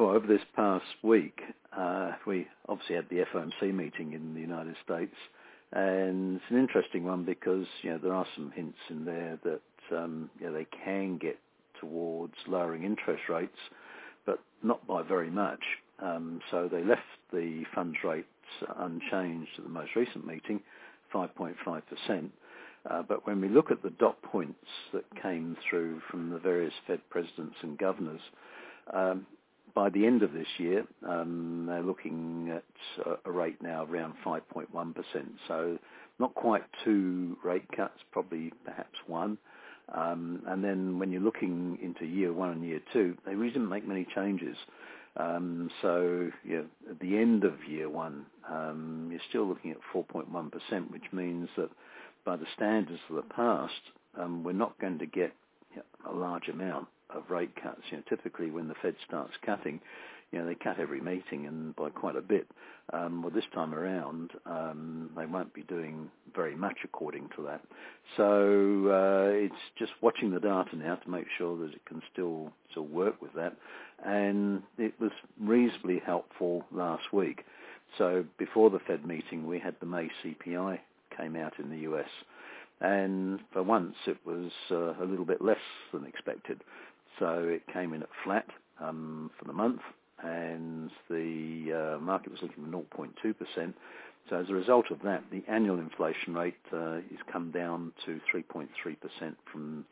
Well, over this past week, we obviously had the FOMC meeting in the United States, and it's an interesting one because there are some hints in there that they can get towards lowering interest rates, but not by very much. So they left the funds rates unchanged at the most recent meeting, 5.5%. But when we look at the dot points that came through from the various Fed presidents and governors, by the end of this year, they're looking at a rate now around 5.1%. So not quite 2 rate cuts, probably perhaps 1. And then when you're looking into year 1 and year 2, they really didn't make many changes. So at the end of year 1, you're still looking at 4.1%, which means that by the standards of the past, we're not going to get a large amount of rate cuts. Typically when the Fed starts cutting, they cut every meeting and by quite a bit. Well, this time around, they won't be doing very much according to that. So it's just watching the data now to make sure that it can still work with that. And it was reasonably helpful last week. So before the Fed meeting, we had the May CPI came out in the US. And for once, it was a little bit less than expected. So it came in at flat for the month, and the market was looking for 0.2%. So as a result of that, the annual inflation rate has come down to 3.3% from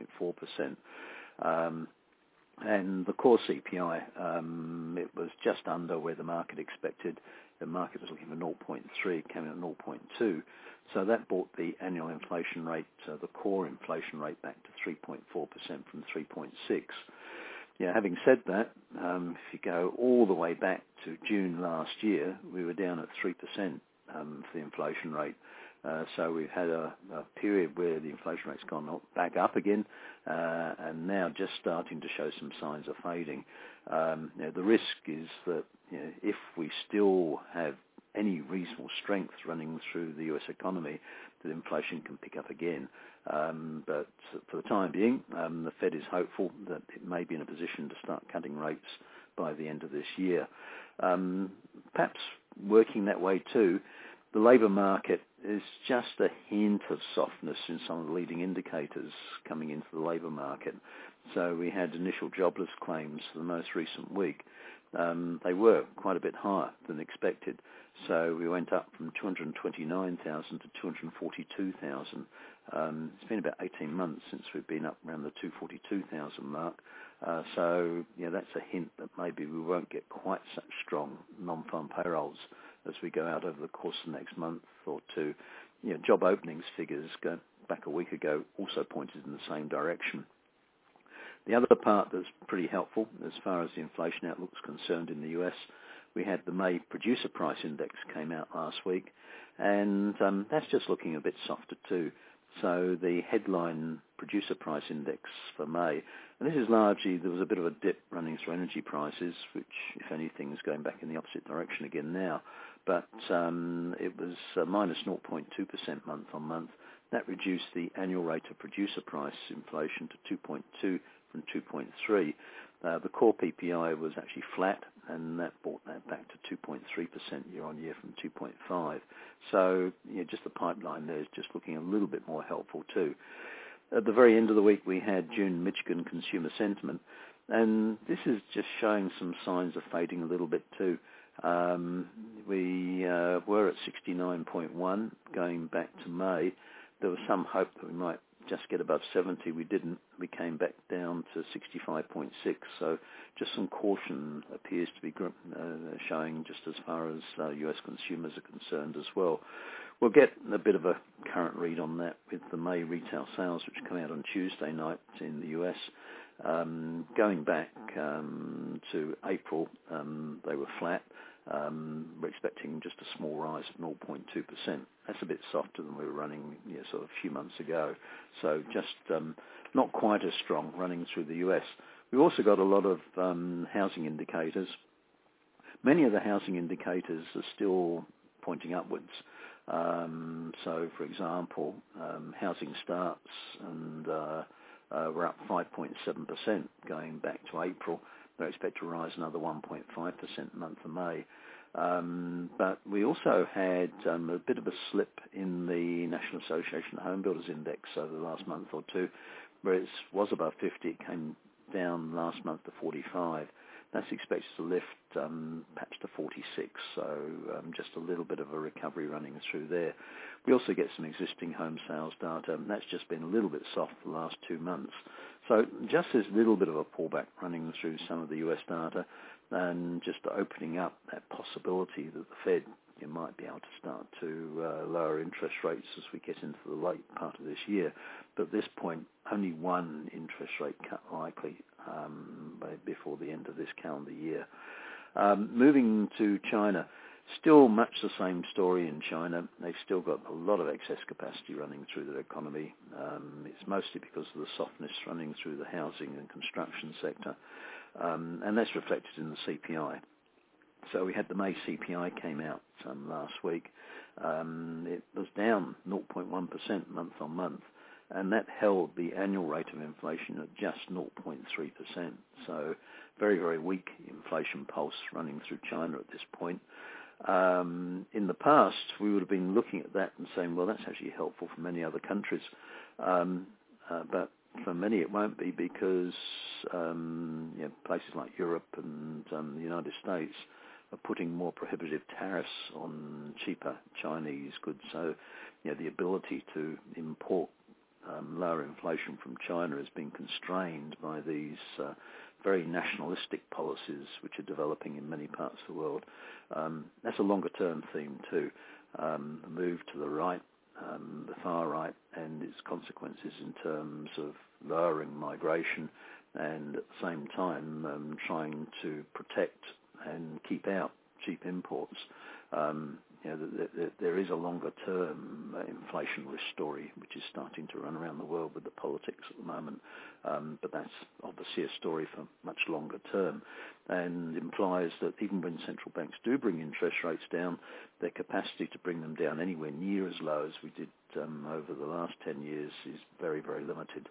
3.4%. And the core CPI, it was just under where the market expected. The market was looking for 0.3, it came in at 0.2. So that brought the annual inflation rate, the core inflation rate, back to 3.4% from 3.6. Having said that, if you go all the way back to June last year, we were down at 3% for the inflation rate. So we've had a period where the inflation rate's gone back up again, and now just starting to show some signs of fading. The risk is that if we still have any reasonable strength running through the US economy, that inflation can pick up again. But for the time being, the Fed is hopeful that it may be in a position to start cutting rates by the end of this year. Perhaps working that way too, the labour market is just a hint of softness in some of the leading indicators coming into the labour market. So we had initial jobless claims for the most recent week. They were quite a bit higher than expected. So we went up from 229,000 to 242,000. It's been about 18 months since we've been up around the 242,000 mark. So that's a hint that maybe we won't get quite such strong non-farm payrolls as we go out over the course of the next month or two. Job openings figures go back a week ago also pointed in the same direction. The other part that's pretty helpful as far as the inflation outlook is concerned in the US, we had the May producer price index came out last week, and that's just looking a bit softer too. So the headline producer price index for May, and this is largely, there was a bit of a dip running through energy prices, which, if anything, is going back in the opposite direction again now. But it was minus 0.2% month on month. That reduced the annual rate of producer price inflation to 2.2 from 2.3. The core PPI was actually flat, and that brought that back to 2.3% year on year from 2.5. So just the pipeline there is just looking a little bit more helpful too. At the very end of the week, we had June Michigan consumer sentiment, and this is just showing some signs of fading a little bit too. We were at 69.1 going back to May. There was some hope that we might just get above 70. We didn't. We came back down to 65.6. So just some caution appears to be showing just as far as US consumers are concerned as well. We'll get a bit of a current read on that with the May retail sales, which come out on Tuesday night in the US. Going back to April, they were flat. We're expecting just a small rise of 0.2%. That's a bit softer than we were running sort of a few months ago. So just not quite as strong running through the US. We've also got a lot of housing indicators. Many of the housing indicators are still pointing upwards. So, for example, housing starts and we're up 5.7% going back to April. They're expected to rise another 1.5% month of May. But we also had a bit of a slip in the National Association of Home Builders Index over the last month or two, where it was above 50. It came down last month to 45. That's expected to lift perhaps to 46, so just a little bit of a recovery running through there. We also get some existing home sales data, and that's just been a little bit soft for the last 2 months. So just this little bit of a pullback running through some of the US data, and just opening up that possibility that the Fed might be able to start to lower interest rates as we get into the late part of this year. But at this point, only one interest rate cut likely before the end of this calendar year. Moving to China, still much the same story in China. They've still got a lot of excess capacity running through their economy. It's mostly because of the softness running through the housing and construction sector. And that's reflected in the CPI. So we had the May CPI came out last week. It was down 0.1% month on month, and that held the annual rate of inflation at just 0.3%. So very, very weak inflation pulse running through China at this point. In the past, we would have been looking at that and saying, well, that's actually helpful for many other countries. But for many, it won't be because places like Europe and the United States are putting more prohibitive tariffs on cheaper Chinese goods. So, the ability to import lower inflation from China has been constrained by these very nationalistic policies which are developing in many parts of the world. That's a longer-term theme too. The move to the right, the far right, and its consequences in terms of lowering migration and at the same time trying to protect and keep out cheap imports. There is a longer-term inflation risk story which is starting to run around the world with the politics at the moment, but that's obviously a story for much longer term, and implies that even when central banks do bring interest rates down, their capacity to bring them down anywhere near as low as we did over the last 10 years is very, very limited.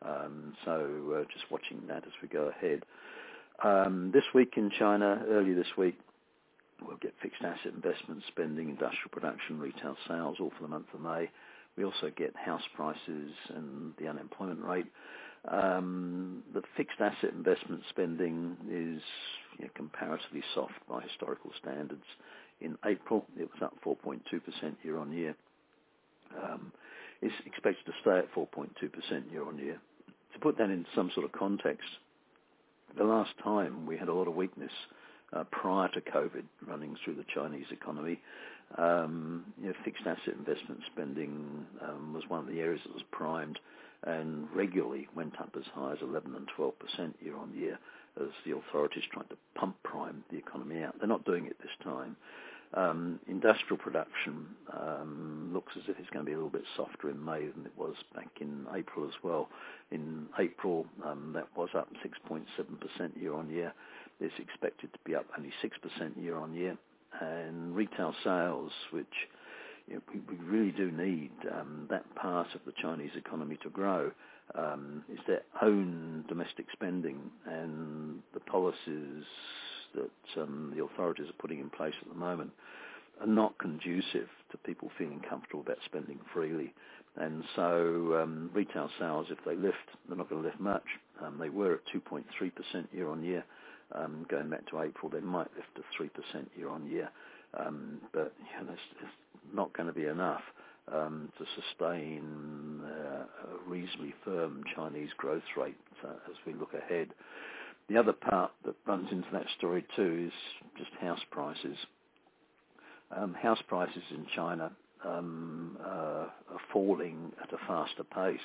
So just watching that as we go ahead. This week in China, early this week, we'll get fixed asset investment spending, industrial production, retail sales, all for the month of May. We also get house prices and the unemployment rate. The fixed asset investment spending is comparatively soft by historical standards. In April, it was up 4.2% year on year. It's expected to stay at 4.2% year on year. To put that in some sort of context, the last time we had a lot of weakness prior to COVID running through the Chinese economy, fixed asset investment spending was one of the areas that was primed and regularly went up as high as 11 and 12% year on year as the authorities tried to pump prime the economy out. They're not doing it this time. Industrial production looks as if it's going to be a little bit softer in May than it was back in April as well. In April, that was up 6.7% year on year. It's expected to be up only 6% year on year. And retail sales, which we really do need that part of the Chinese economy to grow, is their own domestic spending, and the policies that the authorities are putting in place at the moment are not conducive to people feeling comfortable about spending freely. And so retail sales, if they lift, they're not going to lift much. They were at 2.3% year on year. Going back to April, they might lift to 3% year on year. But it's not going to be enough to sustain a reasonably firm Chinese growth rate as we look ahead. The other part that runs into that story too is just house prices. House prices in China are falling at a faster pace.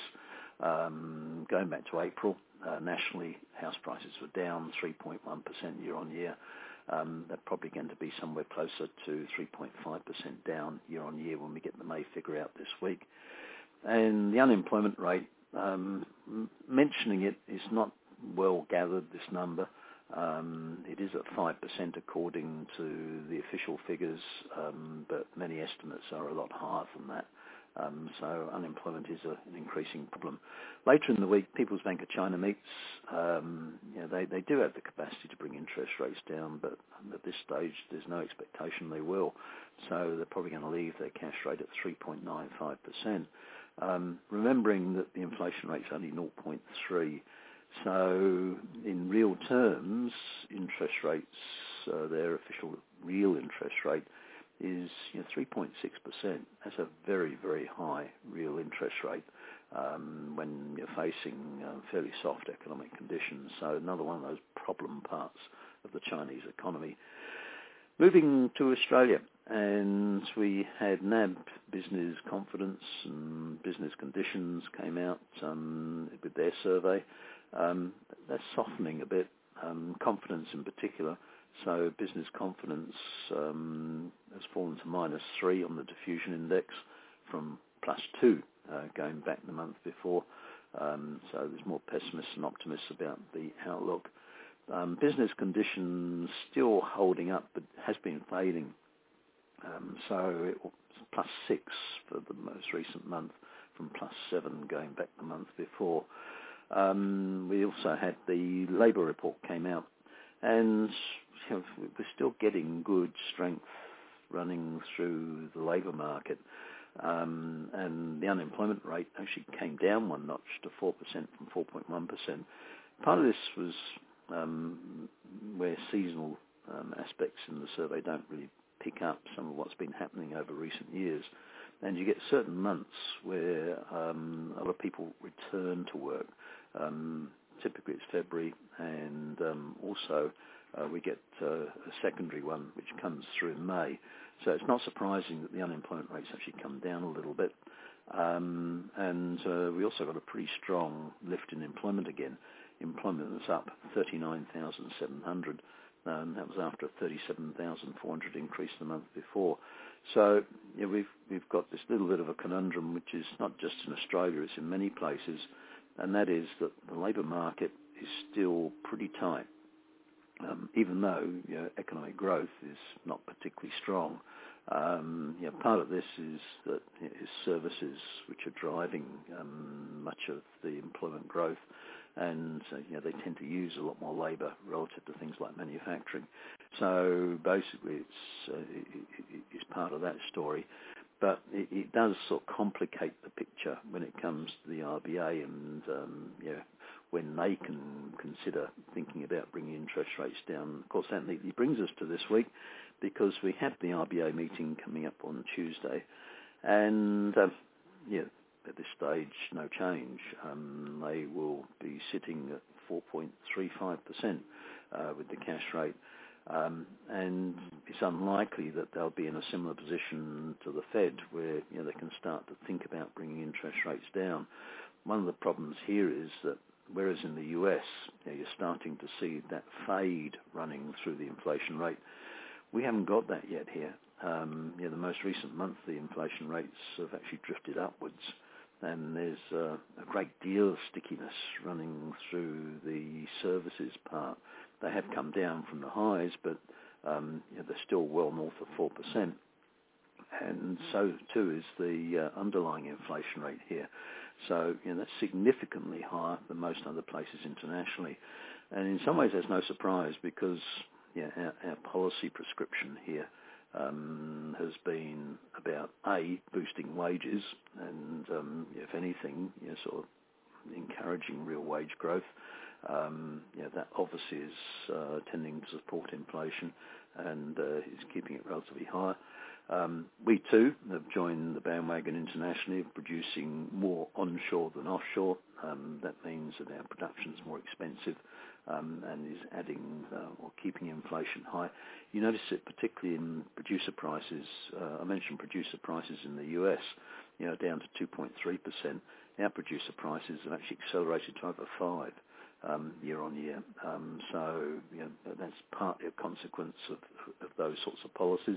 Going back to April, nationally, house prices were down 3.1% year on year. They're probably going to be somewhere closer to 3.5% down year on year when we get the May figure out this week. And the unemployment rate, mentioning it is not well gathered, this number. It is at 5% according to the official figures, but many estimates are a lot higher than that. So unemployment is an increasing problem. Later in the week, People's Bank of China meets. They do have the capacity to bring interest rates down, but at this stage, there's no expectation they will. So they're probably going to leave their cash rate at 3.95%. Remembering that the inflation rate's only 0.3, so in real terms, interest rates, their official real interest rate is 3.6%. That's a very, very high real interest rate when you're facing fairly soft economic conditions. So another one of those problem parts of the Chinese economy. Moving to Australia, and we had NAB business confidence and business conditions came out with their survey. That's softening a bit, confidence in particular. So business confidence has fallen to -3 on the diffusion index from +2 going back the month before. So there's more pessimists and optimists about the outlook. Business conditions still holding up, but has been fading. So it was +6 for the most recent month from +7 going back the month before. We also had the labour report came out, and we're still getting good strength running through the labour market. And the unemployment rate actually came down one notch to 4% from 4.1%. Part of this was where seasonal aspects in the survey don't really pick up some of what's been happening over recent years. And you get certain months where a lot of people return to work. Typically it's February, and also we get a secondary one which comes through in May. So it's not surprising that the unemployment rate's actually come down a little bit. And we also got a pretty strong lift in employment again. Employment was up 39,700. That was after a 37,400 increase the month before. So we've got this little bit of a conundrum, which is not just in Australia, it's in many places, and that is that the labour market is still pretty tight. Even though economic growth is not particularly strong, part of this is that is services which are driving much of the employment growth, and they tend to use a lot more labour relative to things like manufacturing. So basically, it's part of that story. But it does sort of complicate the picture when it comes to the RBA and when they can consider thinking about bringing interest rates down. Of course, that neatly brings us to this week, because we have the RBA meeting coming up on Tuesday, and at this stage, no change. They will be sitting at 4.35% with the cash rate. And it's unlikely that they'll be in a similar position to the Fed, where they can start to think about bringing interest rates down. One of the problems here is that whereas in the US you're starting to see that fade running through the inflation rate, we haven't got that yet here. The most recent month, the inflation rates have actually drifted upwards, and there's a great deal of stickiness running through the services part. They have come down from the highs, but they're still well north of 4%. And so too is the underlying inflation rate here. So that's significantly higher than most other places internationally. And in some ways that's no surprise, because our policy prescription here has been about boosting wages and if anything, sort of encouraging real wage growth. That obviously is tending to support inflation and is keeping it relatively high. We too have joined the bandwagon internationally of producing more onshore than offshore. That means that our production is more expensive and is adding or keeping inflation high. You notice it particularly in producer prices. I mentioned producer prices in the US, down to 2.3%. Our producer prices have actually accelerated to over 5%. Year on year. So that's partly a consequence of those sorts of policies.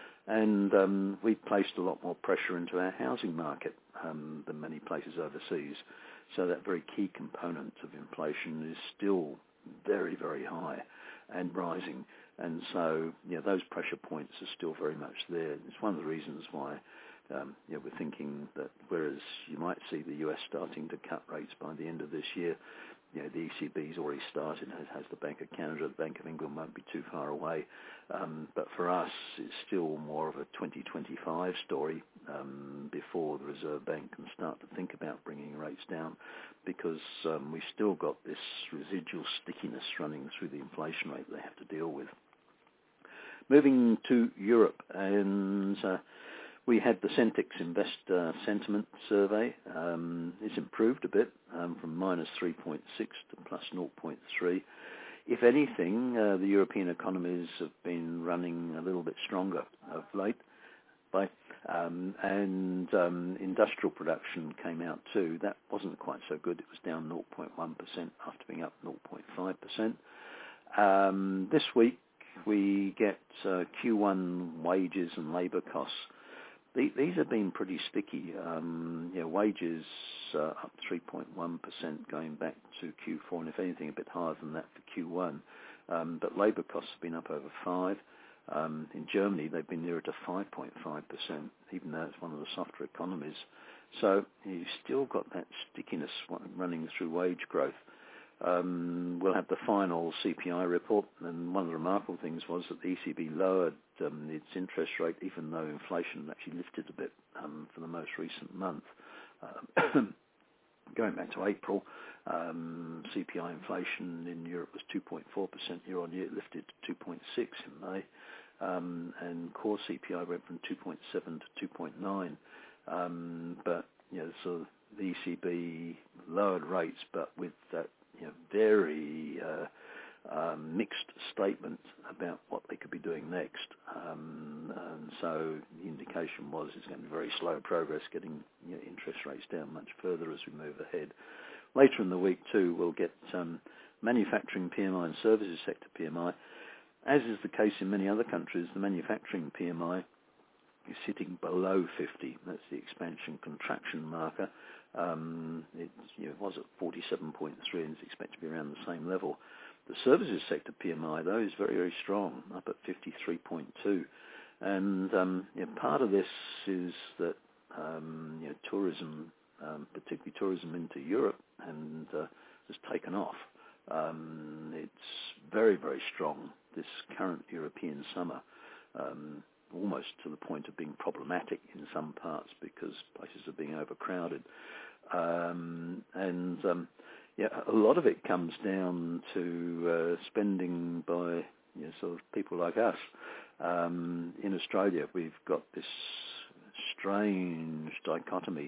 And we've placed a lot more pressure into our housing market than many places overseas. So that very key component of inflation is still very, very high and rising. And so those pressure points are still very much there. It's one of the reasons why We're thinking that whereas you might see the US starting to cut rates by the end of this year, the ECB's already started, as has the Bank of Canada. The Bank of England won't be too far away. But for us, it's still more of a 2025 story before the Reserve Bank can start to think about bringing rates down, because we've still got this residual stickiness running through the inflation rate they have to deal with. Moving to Europe, and we had the Centix Investor Sentiment Survey. It's improved a bit from -3.6 to +0.3. If anything, the European economies have been running a little bit stronger of late. And industrial production came out too. That wasn't quite so good. It was down 0.1% after being up 0.5%. This week we get Q1 wages and labour costs. These have been pretty sticky. Wages up 3.1% going back to Q4, and if anything, a bit higher than that for Q1. But labour costs have been up over 5%. In Germany, they've been nearer to 5.5%, even though it's one of the softer economies. So you've still got that stickiness running through wage growth. We'll have the final CPI report, and one of the remarkable things was that the ECB lowered its interest rate, even though inflation actually lifted a bit for the most recent month. Going back to April, CPI inflation in Europe was 2.4% year on year. It lifted to 2.6% in May, and core CPI went from 2.7 to 2.9. But so the ECB lowered rates, but with that very mixed statement about what they could be doing next. And so the indication was it's going to be very slow progress getting interest rates down much further as we move ahead. Later in the week too, we'll get manufacturing PMI and services sector PMI. As is the case in many other countries, the manufacturing PMI is sitting below 50. That's the expansion contraction marker. It was at 47.3 and is expected to be around the same level. The services sector PMI, though, is very, very strong, up at 53.2. And part of this is that tourism, particularly tourism into Europe, has taken off. It's very, very strong this current European summer, almost to the point of being problematic in some parts because places are being overcrowded. A lot of it comes down to spending by sort of people like us. In Australia, we've got this strange dichotomy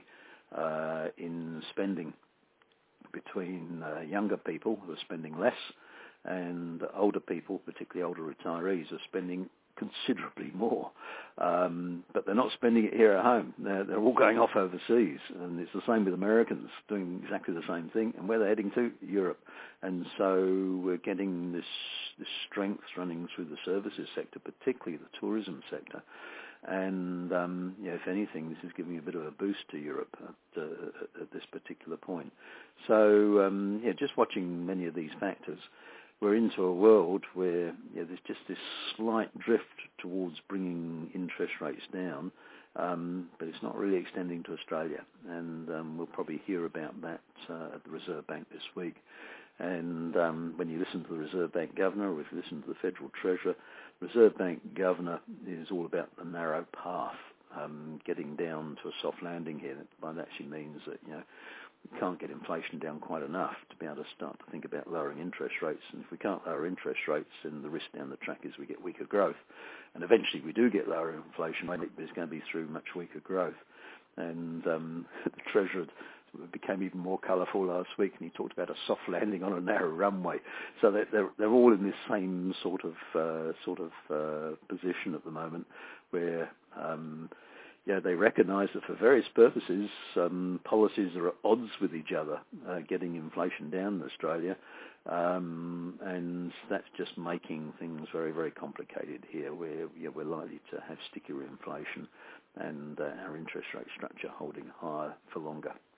in spending between younger people who are spending less and older people, particularly older retirees, are spending considerably more. But they're not spending it here at home. They're all going off overseas. And it's the same with Americans doing exactly the same thing. And where they're heading to? Europe. And so we're getting this strength running through the services sector, particularly the tourism sector. And if anything, this is giving a bit of a boost to Europe at this particular point. So just watching many of these factors, we're into a world where there's just this slight drift towards bringing interest rates down, but it's not really extending to Australia. And we'll probably hear about that at the Reserve Bank this week. And when you listen to the Reserve Bank Governor, or if you listen to the Federal Treasurer, Reserve Bank Governor is all about the narrow path, getting down to a soft landing here. That actually means that we can't get inflation down quite enough to be able to start to think about lowering interest rates. And if we can't lower interest rates, then the risk down the track is we get weaker growth. And eventually we do get lower inflation rate, but it's going to be through much weaker growth. And the Treasurer became even more colourful last week, and he talked about a soft landing on a narrow runway. So they're all in this same sort of position at the moment, where they recognise that for various purposes, policies are at odds with each other, getting inflation down in Australia, and that's just making things very, very complicated here, where we're likely to have stickier inflation and our interest rate structure holding higher for longer.